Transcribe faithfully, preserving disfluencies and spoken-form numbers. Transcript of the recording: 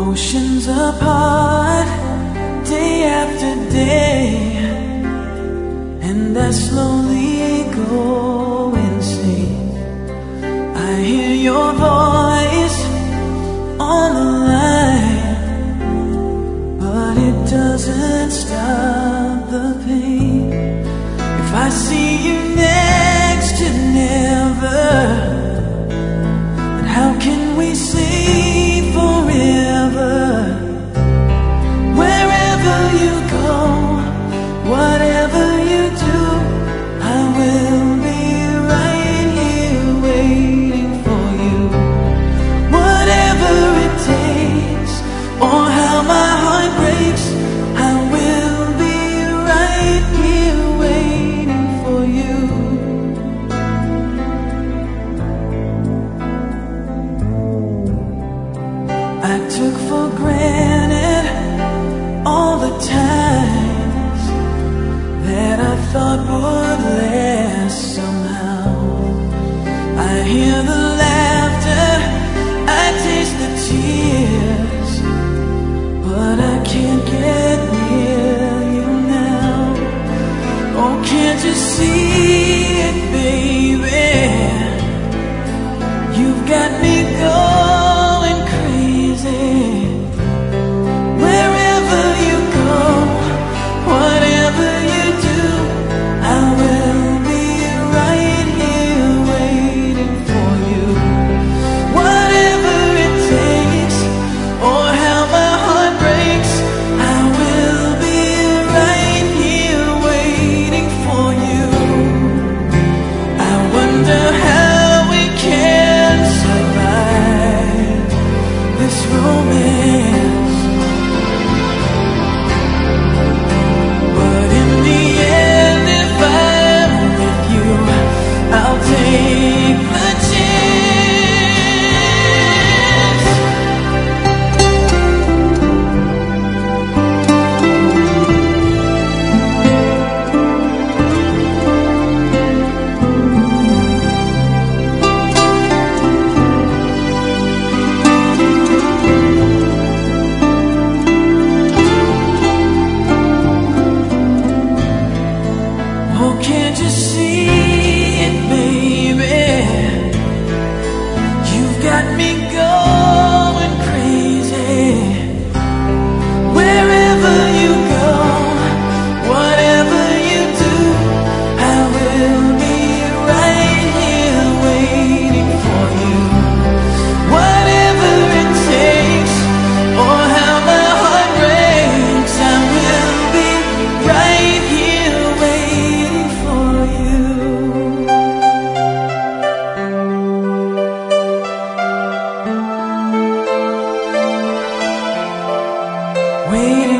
Oceans apart, day after day, and I slowly go insane. I hear your voice on the line, but it doesn't stop the pain. If I see you next to never, then how can we say forever? Wherever you go, whatever you do, I will be right here waiting for you. Whatever it takes, or how my heart breaks, I will be right here waiting for you. I took for granted all the times that I thought would last somehow. I hear the laughter, I taste the tears, but I can't get near you now. Oh, can't you see it, baby? You've got me going crazy. Wherever you go, whatever you do, I will be right here waiting for you. Whatever it takes, or how my heart breaks, I will be right here waiting for you. I wonder how we can survive this romance, but in the end, if I'm with you, I'll take the chance. Oh, can't you see it, baby? You've got me going crazy. Wherever you go, whatever you do, I will be right here waiting for you. Whatever it takes, or how my heart breaks, I will be right here waiting for you. Waiting